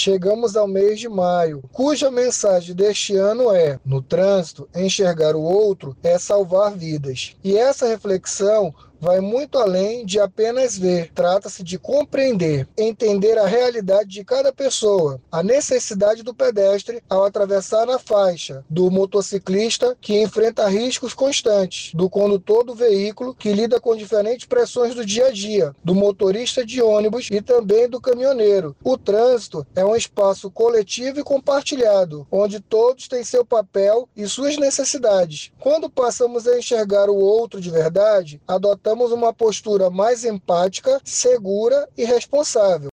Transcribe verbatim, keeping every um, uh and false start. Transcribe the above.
chegamos ao mês de maio, cuja mensagem deste ano é: no trânsito, enxergar o outro é salvar vidas. E essa reflexão vai muito além de apenas ver. Trata-se de compreender, entender a realidade de cada pessoa, a necessidade do pedestre ao atravessar a faixa, do motociclista que enfrenta riscos constantes, do condutor do veículo que lida com diferentes pressões do dia a dia, do motorista de ônibus e também do caminhoneiro. O trânsito é um espaço coletivo e compartilhado, onde todos têm seu papel e suas necessidades. Quando passamos a enxergar o outro de verdade, adotamos uma postura mais empática, segura e responsável.